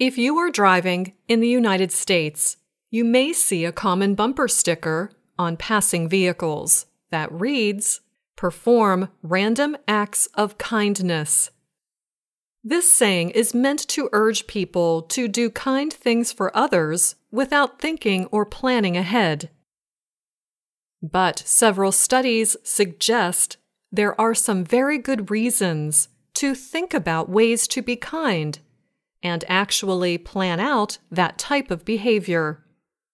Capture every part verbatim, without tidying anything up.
If you are driving in the United States, you may see a common bumper sticker on passing vehicles that reads, "Perform random acts of kindness." This saying is meant to urge people to do kind things for others without thinking or planning ahead. But several studies suggest there are some very good reasons to think about ways to be kind and actually plan out that type of behavior.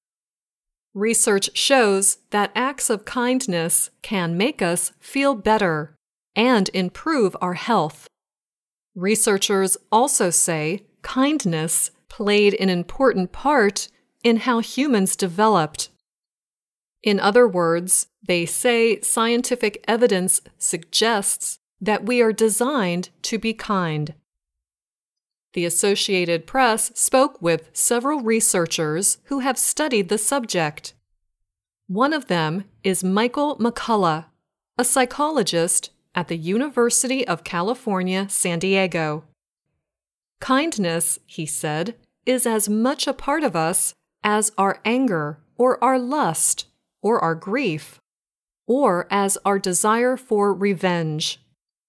Research shows that acts of kindness can make us feel better and improve our health. Researchers also say kindness played an important part in how humans developed. In other words, they say scientific evidence suggests that we are designed to be kind. The Associated Press spoke with several researchers who have studied the subject. One of them is Michael McCullough, a psychologist at the University of California, San Diego. Kindness, he said, is as much a part of us as our anger or our lust or our grief, or as our desire for revenge.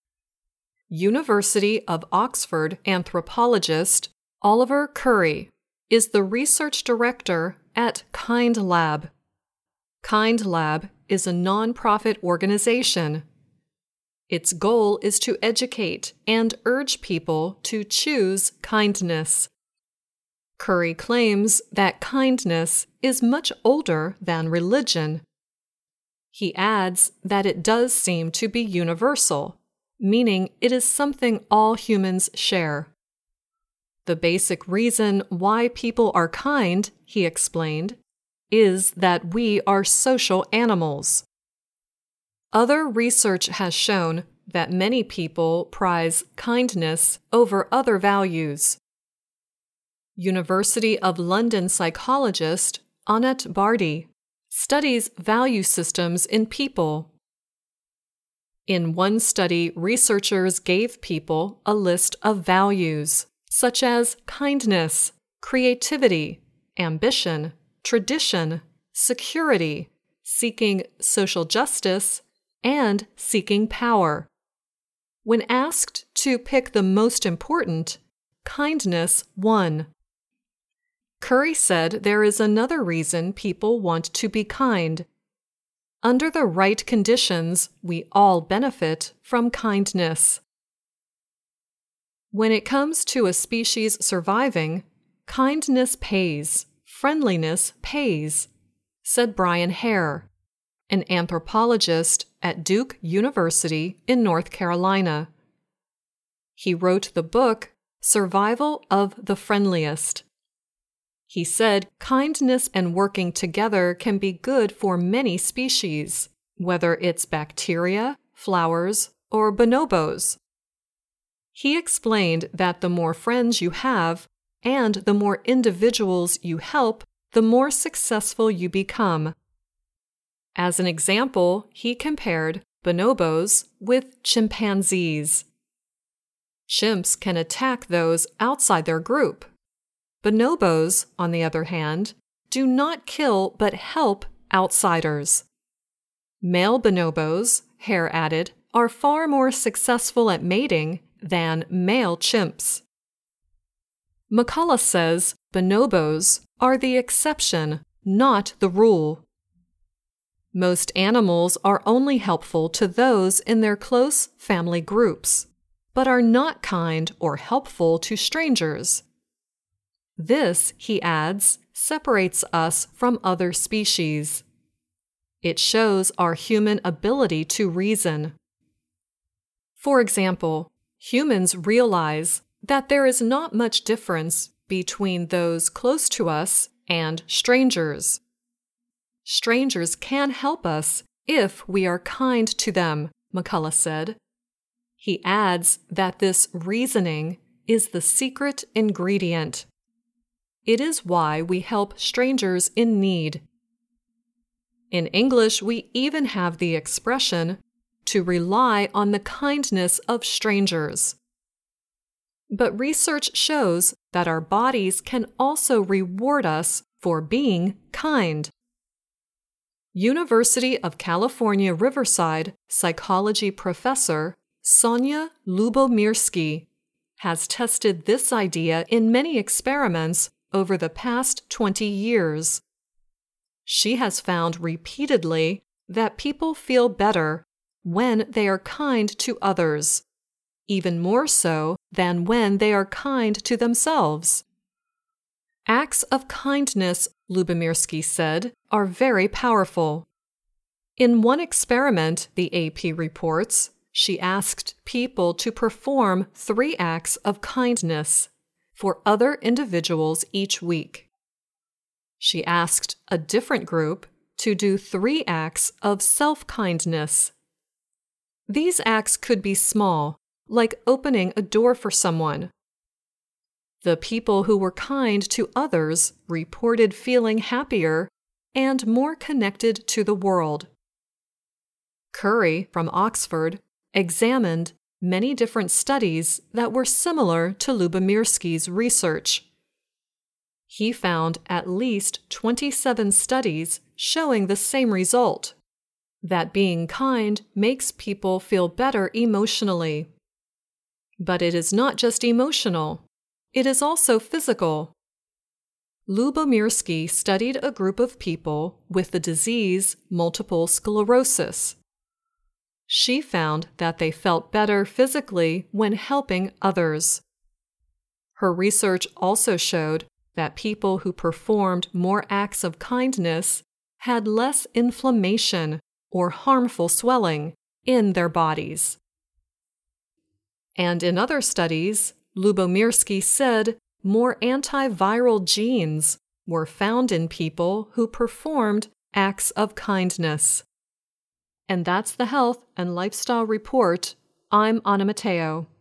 University of Oxford anthropologist Oliver Curry is the research director at Kind Lab. Kind Lab is a nonprofit organization. Its goal is to educate and urge people to choose kindness. Curry claims that kindness is much older than religion. He adds that it does seem to be universal, meaning it is something all humans share. The basic reason why people are kind, he explained, is that we are social animals. Other research has shown that many people prize kindness over other values. University of London psychologist Anat Bardi studies value systems in people. In one study, researchers gave people a list of values, such as kindness, creativity, ambition, tradition, security, seeking social justice, and seeking power. When asked to pick the most important, kindness won. Curry said there is another reason people want to be kind. Under the right conditions, we all benefit from kindness. When it comes to a species surviving, kindness pays, friendliness pays, said Brian Hare, an anthropologist at Duke University in North Carolina. He wrote the book Survival of the Friendliest. He said kindness and working together can be good for many species, whether it's bacteria, flowers, or bonobos. He explained that the more friends you have and the more individuals you help, the more successful you become. As an example, he compared bonobos with chimpanzees. Chimps can attack those outside their group. Bonobos, on the other hand, do not kill but help outsiders. Male bonobos, Hare added, are far more successful at mating than male chimps. McCullough says bonobos are the exception, not the rule. Most animals are only helpful to those in their close family groups, but are not kind or helpful to strangers. This, he adds, separates us from other species. It shows our human ability to reason. For example, humans realize that there is not much difference between those close to us and strangers. Strangers can help us if we are kind to them, McCullough said. He adds that this reasoning is the secret ingredient. It is why we help strangers in need. In English, we even have the expression, to rely on the kindness of strangers. But research shows that our bodies can also reward us for being kind. University of California, Riverside psychology professor Sonia Lubomirsky has tested this idea in many experiments over the past twenty years. She has found repeatedly that people feel better when they are kind to others, even more so than when they are kind to themselves. Acts of kindness, Lubomirsky said, are very powerful. In one experiment, the A P reports, she asked people to perform three acts of kindness for other individuals each week. She asked a different group to do three acts of self-kindness. These acts could be small, like opening a door for someone. The people who were kind to others reported feeling happier and more connected to the world. Curry, from Oxford, examined many different studies that were similar to Lubomirsky's research. He found at least twenty-seven studies showing the same result, that being kind makes people feel better emotionally. But it is not just emotional. It is also physical. Lubomirsky studied a group of people with the disease multiple sclerosis. She found that they felt better physically when helping others. Her research also showed that people who performed more acts of kindness had less inflammation or harmful swelling in their bodies. And in other studies, Lubomirsky said more antiviral genes were found in people who performed acts of kindness. And that's the Health and Lifestyle Report. I'm Anna Matteo.